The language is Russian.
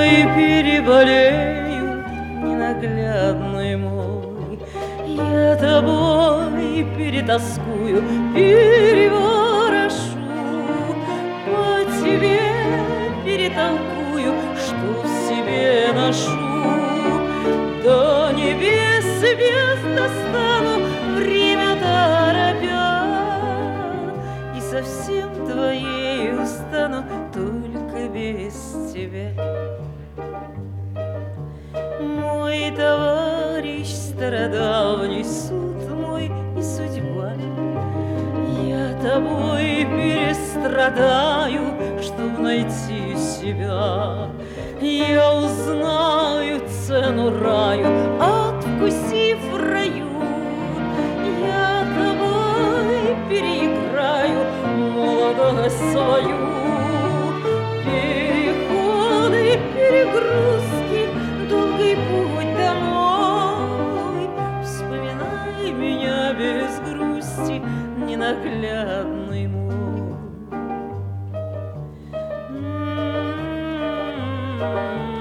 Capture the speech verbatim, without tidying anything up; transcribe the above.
тобой переболею, ненаглядный мой. Я тобой перетаскую, переворошу, по тебе перетолкую, что в себе ношу. До небес звезд достану, время торопя, и совсем твоею стану, только без тебя. Мой товарищ, стародавний суд мой и судьба, я тобой перестрадаю, чтоб найти себя. Я узнаю цену раю, откусив раю. Я тобой переиграю молодость свою. Переходы, перегрузки, долгий путь домой. Вспоминай меня без грусти, ненаглядный мой. М-м-м.